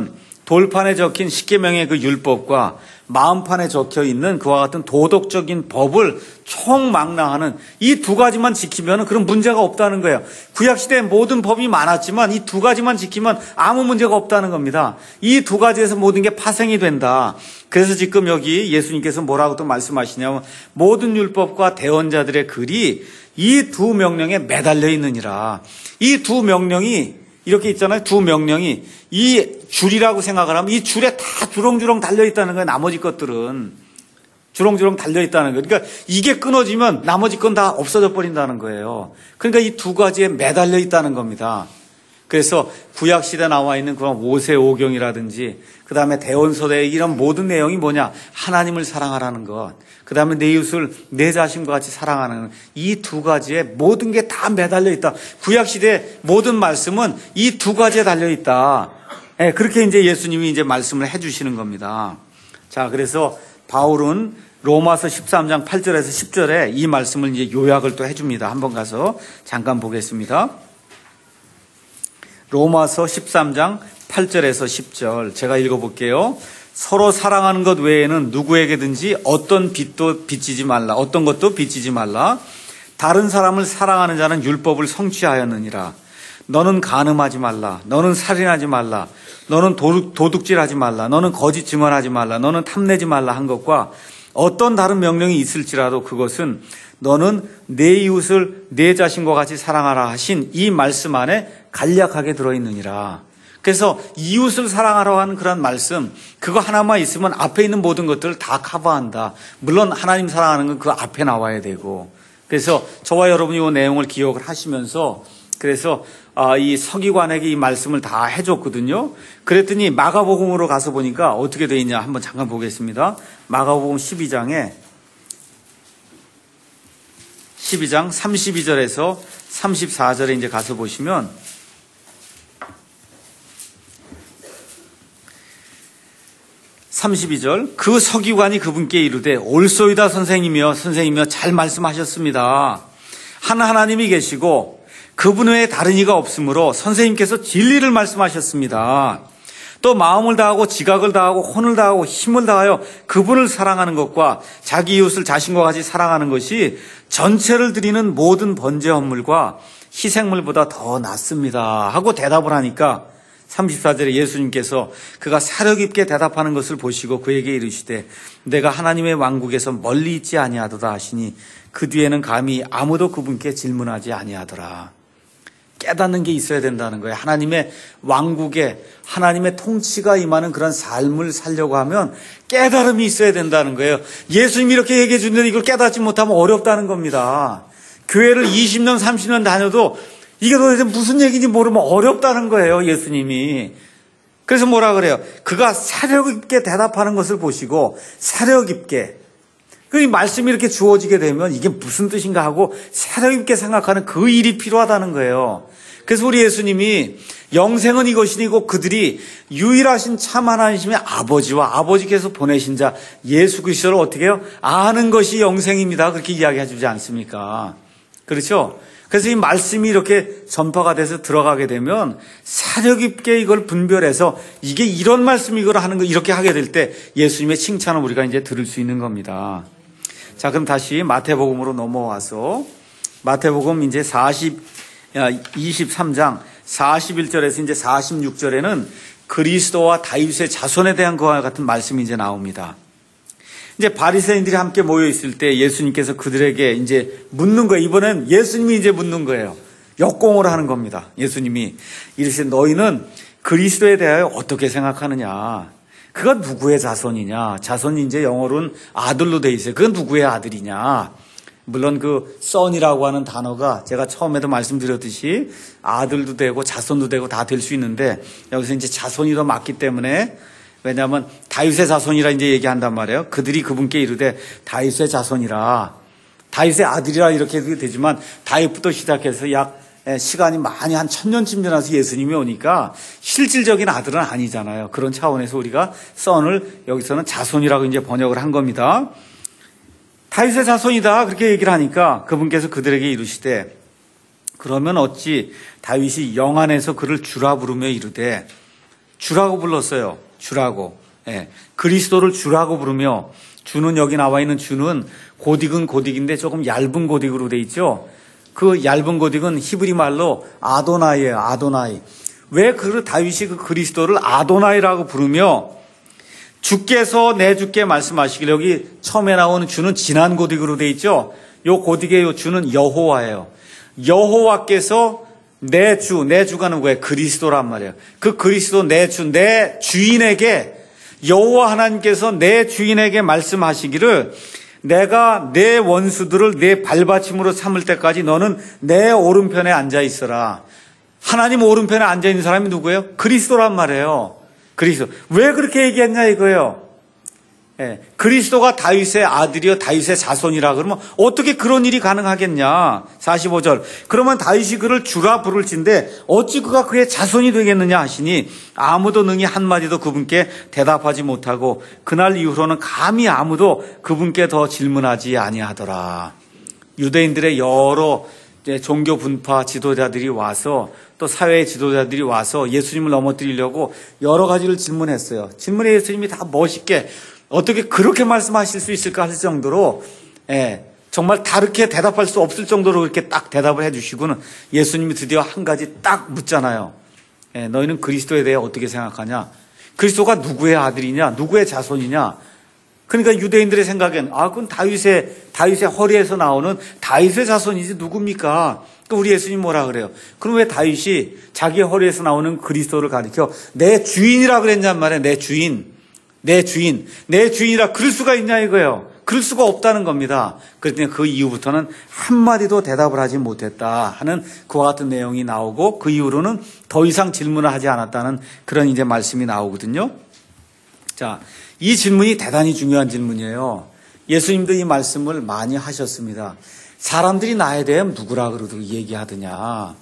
A: 돌판에 적힌 십계명의 그 율법과 마음판에 적혀 있는 그와 같은 도덕적인 법을 총망라하는 이 두 가지만 지키면 그런 문제가 없다는 거예요. 구약시대에 모든 법이 많았지만 이 두 가지만 지키면 아무 문제가 없다는 겁니다. 이 두 가지에서 모든 게 파생이 된다. 그래서 지금 여기 예수님께서 뭐라고 또 말씀하시냐면 모든 율법과 대언자들의 글이 이 두 명령에 매달려 있느니라. 이 두 명령이 이렇게 있잖아요. 두 명령이 이 줄이라고 생각을 하면 이 줄에 다 주렁주렁 달려있다는 거예요. 나머지 것들은. 주렁주렁 달려있다는 거예요. 그러니까 이게 끊어지면 나머지 건 다 없어져 버린다는 거예요. 그러니까 이 두 가지에 매달려 있다는 겁니다. 그래서 구약시대에 나와 있는 그런 모세오경이라든지 그 다음에 대언서대의 이런 모든 내용이 뭐냐. 하나님을 사랑하라는 것. 그 다음에 내 이웃을 내 자신과 같이 사랑하는 이 두 가지에 모든 게 다 매달려 있다. 구약시대 모든 말씀은 이 두 가지에 달려 있다. 네, 그렇게 이제 예수님이 이제 말씀을 해 주시는 겁니다. 자, 그래서 바울은 로마서 십삼 장 팔 절에서 십 절에 이 말씀을 이제 요약을 또 해 줍니다. 한번 가서 잠깐 보겠습니다. 로마서 십삼 장 팔 절에서 십 절 제가 읽어볼게요. 서로 사랑하는 것 외에는 누구에게든지 어떤 빚도 빚지지 말라. 어떤 것도 빚지지 말라. 다른 사람을 사랑하는 자는 율법을 성취하였느니라. 너는 간음하지 말라. 너는 살인하지 말라. 너는 도둑, 도둑질하지 말라. 너는 거짓 증언하지 말라. 너는 탐내지 말라 한 것과 어떤 다른 명령이 있을지라도 그것은 너는 내 이웃을 내 자신과 같이 사랑하라 하신 이 말씀 안에 간략하게 들어있느니라. 그래서 이웃을 사랑하라고 하는 그런 말씀, 그거 하나만 있으면 앞에 있는 모든 것들을 다 커버한다. 물론 하나님 사랑하는 건 그 앞에 나와야 되고. 그래서 저와 여러분이 이 내용을 기억을 하시면서 그래서 이 서기관에게 이 말씀을 다 해줬거든요. 그랬더니 마가복음으로 가서 보니까 어떻게 돼 있냐 한번 잠깐 보겠습니다. 마가복음 십이 장에 십이 장 삼십이 절에서 삼십사 절에 이제 가서 보시면 삼십이 절 그 서기관이 그분께 이르되 옳소이다 선생님이여 선생님이여 잘 말씀하셨습니다. 한 하나님이 계시고 그분 외에 다른 이가 없으므로 선생님께서 진리를 말씀하셨습니다. 또 마음을 다하고 지각을 다하고 혼을 다하고 힘을 다하여 그분을 사랑하는 것과 자기 이웃을 자신과 같이 사랑하는 것이 전체를 드리는 모든 번제 헌물과 희생물보다 더 낫습니다 하고 대답을 하니까 삼십사 절에 예수님께서 그가 사려 깊게 대답하는 것을 보시고 그에게 이르시되 내가 하나님의 왕국에서 멀리 있지 아니하도다 하시니 그 뒤에는 감히 아무도 그분께 질문하지 아니하더라. 깨닫는 게 있어야 된다는 거예요. 하나님의 왕국에 하나님의 통치가 임하는 그런 삶을 살려고 하면 깨달음이 있어야 된다는 거예요. 예수님이 이렇게 얘기해 주는데 이걸 깨닫지 못하면 어렵다는 겁니다. 교회를 이십 년 삼십 년 다녀도 이게 도대체 무슨 얘기인지 모르면 어렵다는 거예요, 예수님이. 그래서 뭐라 그래요? 그가 사려 깊게 대답하는 것을 보시고 사려 깊게. 그 말씀이 이렇게 주어지게 되면 이게 무슨 뜻인가 하고 사려 깊게 생각하는 그 일이 필요하다는 거예요. 그래서 우리 예수님이 영생은 이것이고 그들이 유일하신 참 하나님의 아버지와 아버지께서 보내신 자 예수 그리스도를 어떻게 해요? 아는 것이 영생입니다. 그렇게 이야기해 주지 않습니까? 그렇죠? 그래서 이 말씀이 이렇게 전파가 돼서 들어가게 되면 사려 깊게 이걸 분별해서 이게 이런 말씀이거라 하는 거 이렇게 하게 될 때 예수님의 칭찬을 우리가 이제 들을 수 있는 겁니다. 자, 그럼 다시 마태복음으로 넘어와서 마태복음 이제 사십, 이십삼 장 사십일 절에서 이제 사십육 절에는 그리스도와 다윗의 자손에 대한 그와 같은 말씀이 이제 나옵니다. 이제 바리새인들이 함께 모여 있을 때 예수님께서 그들에게 이제 묻는 거예요. 이번엔 예수님이 이제 묻는 거예요. 역공을 하는 겁니다. 예수님이 이르시되 너희는 그리스도에 대하여 어떻게 생각하느냐? 그가 누구의 자손이냐? 자손이 이제 영어로는 아들로 돼 있어요. 그건 누구의 아들이냐? 물론 그 son이라고 하는 단어가 제가 처음에도 말씀드렸듯이 아들도 되고 자손도 되고 다 될 수 있는데 여기서 이제 자손이 더 맞기 때문에 왜냐하면 다윗의 자손이라 이제 얘기한단 말이에요. 그들이 그분께 이르되 다윗의 자손이라 다윗의 아들이라 이렇게 되지만 다윗부터 시작해서 약 시간이 많이 한 천년쯤 지나서 예수님이 오니까 실질적인 아들은 아니잖아요. 그런 차원에서 우리가 son을 여기서는 자손이라고 이제 번역을 한 겁니다. 다윗의 자손이다 그렇게 얘기를 하니까 그분께서 그들에게 이르시되 그러면 어찌 다윗이 영 안에서 그를 주라 부르며 이르되 주라고 불렀어요. 주라고. 예, 그리스도를 주라고 부르며, 주는 여기 나와 있는 주는 고딕은 고딕인데 조금 얇은 고딕으로 돼 있죠. 그 얇은 고딕은 히브리 말로 아도나이예요. 아도나이. 왜 그 다윗이 그 그리스도를 아도나이라고 부르며 주께서 내 주께 말씀하시길, 여기 처음에 나오는 주는 진한 고딕으로 돼 있죠. 요 고딕의 요 주는 여호와예요. 여호와께서 내 주, 내 주가 누구예요? 그리스도란 말이에요. 그 그리스도 내 주, 내 주인에게, 여호와 하나님께서 내 주인에게 말씀하시기를, 내가 내 원수들을 내 발받침으로 삼을 때까지 너는 내 오른편에 앉아 있어라. 하나님 오른편에 앉아 있는 사람이 누구예요? 그리스도란 말이에요. 그리스도. 왜 그렇게 얘기했냐 이거예요. 예, 그리스도가 다윗의 아들이요 다윗의 자손이라 그러면 어떻게 그런 일이 가능하겠냐. 사십오 절. 그러면 다윗이 그를 주라 부를진데 어찌 그가 그의 자손이 되겠느냐 하시니 아무도 능히 한마디도 그분께 대답하지 못하고 그날 이후로는 감히 아무도 그분께 더 질문하지 아니하더라. 유대인들의 여러 종교 분파 지도자들이 와서, 또 사회의 지도자들이 와서 예수님을 넘어뜨리려고 여러 가지를 질문했어요. 질문에 예수님이 다 멋있게 어떻게 그렇게 말씀하실 수 있을까 할 정도로, 예, 정말 다르게 대답할 수 없을 정도로 그렇게 딱 대답을 해주시고는 예수님이 드디어 한 가지 딱 묻잖아요. 예, 너희는 그리스도에 대해 어떻게 생각하냐? 그리스도가 누구의 아들이냐? 누구의 자손이냐? 그러니까 유대인들의 생각엔, 아, 그건 다윗의, 다윗의 허리에서 나오는 다윗의 자손이지 누굽니까? 그 우리 예수님 뭐라 그래요? 그럼 왜 다윗이 자기의 허리에서 나오는 그리스도를 가리켜 내 주인이라 그랬냔 말이에요. 내 주인. 내 주인. 내 주인이라 그럴 수가 있냐 이거예요. 그럴 수가 없다는 겁니다. 그랬더니 그 이후부터는 한마디도 대답을 하지 못했다 하는 그와 같은 내용이 나오고, 그 이후로는 더 이상 질문을 하지 않았다는 그런 이제 말씀이 나오거든요. 자, 이 질문이 대단히 중요한 질문이에요. 예수님도 이 말씀을 많이 하셨습니다. 사람들이 나에 대해 누구라 그러고 얘기하더냐.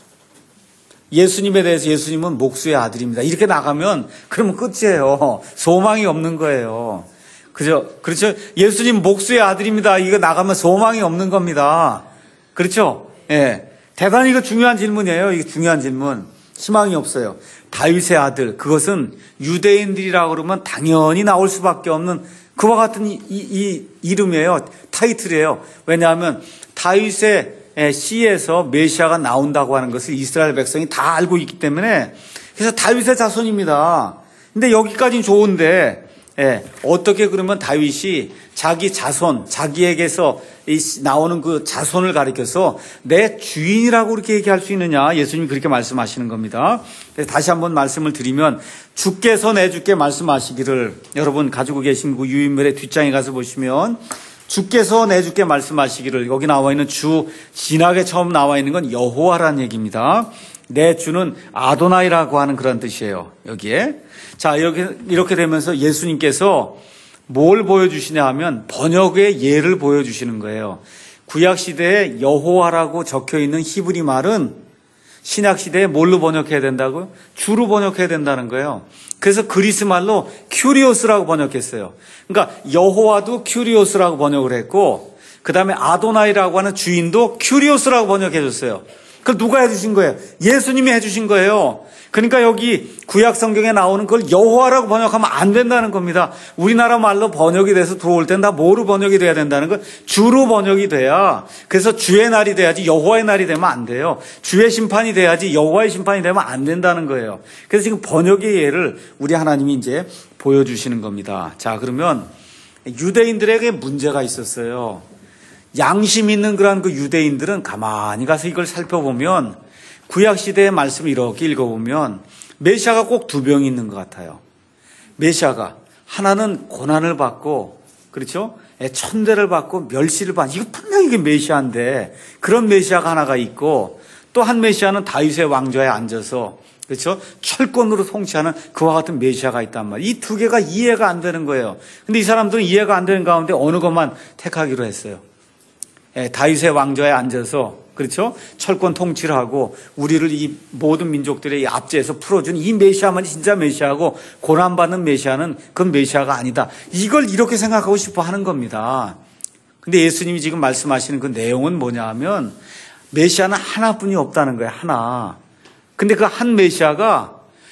A: 예수님에 대해서 예수님은 목수의 아들입니다. 이렇게 나가면 그러면 끝이에요. 소망이 없는 거예요. 그죠? 그렇죠? 예수님 목수의 아들입니다. 이거 나가면 소망이 없는 겁니다. 그렇죠? 예. 대단히 이거 중요한 질문이에요. 이거 중요한 질문. 희망이 없어요. 다윗의 아들, 그것은 유대인들이라고 그러면 당연히 나올 수밖에 없는 그와 같은 이, 이, 이 이름이에요. 타이틀이에요. 왜냐하면 다윗의 시에서 메시아가 나온다고 하는 것을 이스라엘 백성이 다 알고 있기 때문에, 그래서 다윗의 자손입니다. 근데 여기까지는 좋은데, 예, 어떻게 그러면 다윗이 자기 자손, 자기에게서 나오는 그 자손을 가리켜서 내 주인이라고 그렇게 얘기할 수 있느냐? 예수님이 그렇게 말씀하시는 겁니다. 그래서 다시 한번 말씀을 드리면, 주께서 내 주께 말씀하시기를, 여러분 가지고 계신 그 유인물의 뒷장에 가서 보시면 주께서 내 주께 말씀하시기를, 여기 나와 있는 주, 진하게 처음 나와 있는 건 여호와라는 얘기입니다. 내 주는 아도나이라고 하는 그런 뜻이에요. 여기에. 자, 이렇게, 이렇게 되면서 예수님께서 뭘 보여주시냐 하면 번역의 예를 보여주시는 거예요. 구약시대에 여호와라고 적혀있는 히브리 말은 신약시대에 뭘로 번역해야 된다고요? 주로 번역해야 된다는 거예요. 그래서 그리스 말로 큐리오스라고 번역했어요. 그러니까 여호와도 큐리오스라고 번역을 했고, 그 다음에 아도나이라고 하는 주인도 큐리오스라고 번역해줬어요. 그걸 누가 해주신 거예요? 예수님이 해주신 거예요. 그러니까 여기 구약 성경에 나오는 걸 여호와라고 번역하면 안 된다는 겁니다. 우리나라 말로 번역이 돼서 들어올 땐 다 뭐로 번역이 돼야 된다는 걸? 주로 번역이 돼야. 그래서 주의 날이 돼야지 여호와의 날이 되면 안 돼요. 주의 심판이 돼야지 여호와의 심판이 되면 안 된다는 거예요. 그래서 지금 번역의 예를 우리 하나님이 이제 보여주시는 겁니다. 자, 그러면 유대인들에게 문제가 있었어요. 양심 있는 그런 그 유대인들은 가만히 가서 이걸 살펴보면, 구약시대의 말씀을 이렇게 읽어보면 메시아가 꼭 두 병이 있는 것 같아요. 메시아가 하나는 고난을 받고, 그렇죠? 천대를 받고 멸시를 받고, 이거 분명히 이게 메시아인데, 그런 메시아가 하나가 있고, 또 한 메시아는 다윗의 왕좌에 앉아서, 그렇죠? 철권으로 통치하는 그와 같은 메시아가 있단 말이에요. 이 두 개가 이해가 안 되는 거예요. 근데 이 사람들은 이해가 안 되는 가운데 어느 것만 택하기로 했어요. 예, 다윗의 왕좌에 앉아서, 그렇죠? 철권 통치를 하고 우리를 이 모든 민족들의 이 압제에서 풀어준 이 메시아만이 진짜 메시아고, 고난받는 메시아는 그건 메시아가 아니다. 이걸 이렇게 생각하고 싶어 하는 겁니다. 근데 예수님이 지금 말씀하시는 그 내용은 뭐냐 하면, 메시아는 하나뿐이 없다는 거예요. 하나. 근데 그 한 메시아가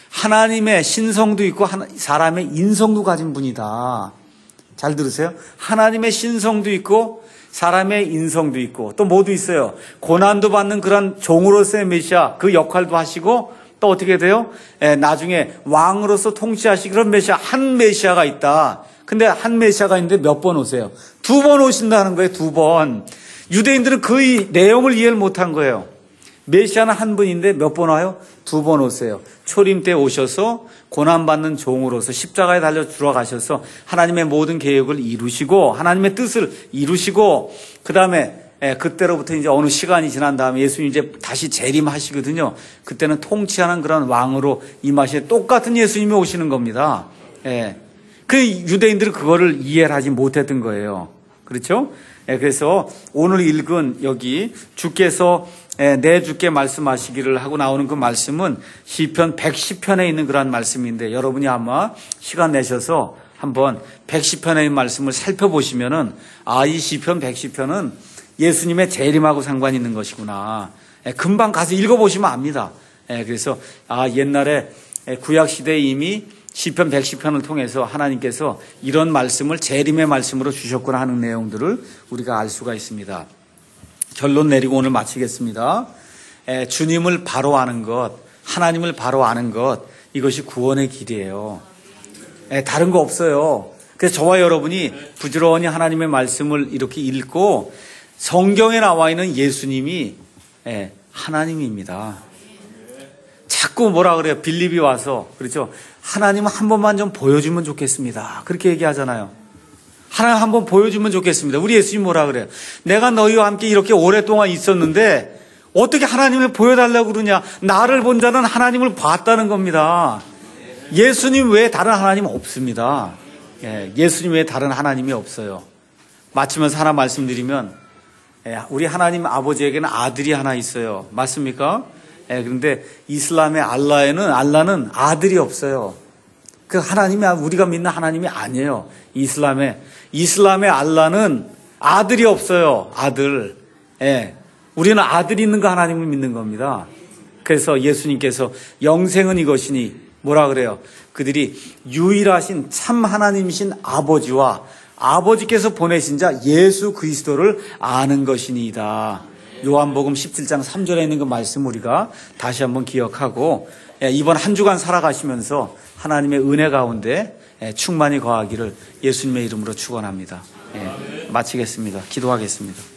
A: 하나님의 신성도 있고 사람의 인성도 가진 분이다. 잘 들으세요. 하나님의 신성도 있고 사람의 인성도 있고 또 뭐도 있어요. 고난도 받는 그런 종으로서의 메시아 그 역할도 하시고 또 어떻게 돼요? 예, 나중에 왕으로서 통치하시기 그런 메시아 한 메시아가 있다. 근데 한 메시아가 있는데 몇 번 오세요? 두 번 오신다는 거예요. 두 번. 유대인들은 그 내용을 이해를 못한 거예요. 메시아는 한 분인데 몇 번 와요? 두 번 오세요. 초림 때 오셔서 고난받는 종으로서 십자가에 달려 들어가셔서 하나님의 모든 계획을 이루시고 하나님의 뜻을 이루시고 그 다음에 그때로부터 이제 어느 시간이 지난 다음에 예수님 이제 다시 재림하시거든요. 그때는 통치하는 그런 왕으로 임하시는 똑같은 예수님이 오시는 겁니다. 예. 그 유대인들은 그거를 이해를 하지 못했던 거예요. 그렇죠? 예, 그래서 오늘 읽은 여기 주께서 내 주께 말씀하시기를 하고 나오는 그 말씀은 시편 백십 편에 있는 그런 말씀인데 여러분이 아마 시간 내셔서 한번 백십 편에 있는 말씀을 살펴보시면은 아, 이 시편 백십 편은 예수님의 재림하고 상관이 있는 것이구나. 예, 금방 가서 읽어보시면 압니다. 예, 그래서 아, 옛날에 구약 시대에 이미 시편 백십 편을 통해서 하나님께서 이런 말씀을 재림의 말씀으로 주셨구나 하는 내용들을 우리가 알 수가 있습니다. 결론 내리고 오늘 마치겠습니다. 에, 주님을 바로 아는 것, 하나님을 바로 아는 것, 이것이 구원의 길이에요. 에, 다른 거 없어요. 그래서 저와 여러분이 부지런히 하나님의 말씀을 이렇게 읽고 성경에 나와 있는 예수님이 에, 하나님입니다. 자꾸 뭐라 그래요? 빌립이 와서 그렇죠? 하나님은 한 번만 좀 보여주면 좋겠습니다. 그렇게 얘기하잖아요. 하나님 한번 보여주면 좋겠습니다. 우리 예수님 뭐라 그래요? 내가 너희와 함께 이렇게 오랫동안 있었는데 어떻게 하나님을 보여달라고 그러냐? 나를 본 자는 하나님을 봤다는 겁니다. 예수님 외에 다른 하나님 없습니다. 예, 예수님 외에 다른 하나님이 없어요. 마치면서 하나 말씀드리면 예, 우리 하나님 아버지에게는 아들이 하나 있어요. 맞습니까? 예, 그런데 이슬람의 알라에는 알라는 아들이 없어요. 그 하나님이 우리가 믿는 하나님이 아니에요. 이슬람의 이슬람의 알라는 아들이 없어요. 아들. 예. 우리는 아들이 있는 거 하나님을 믿는 겁니다. 그래서 예수님께서 영생은 이것이니 뭐라 그래요? 그들이 유일하신 참 하나님이신 아버지와 아버지께서 보내신 자 예수 그리스도를 아는 것이니이다. 요한복음 십칠 장 삼 절에 있는 그 말씀 우리가 다시 한번 기억하고 이번 한 주간 살아가시면서 하나님의 은혜 가운데 충만히 거하기를 예수님의 이름으로 축원합니다. 예, 마치겠습니다. 기도하겠습니다.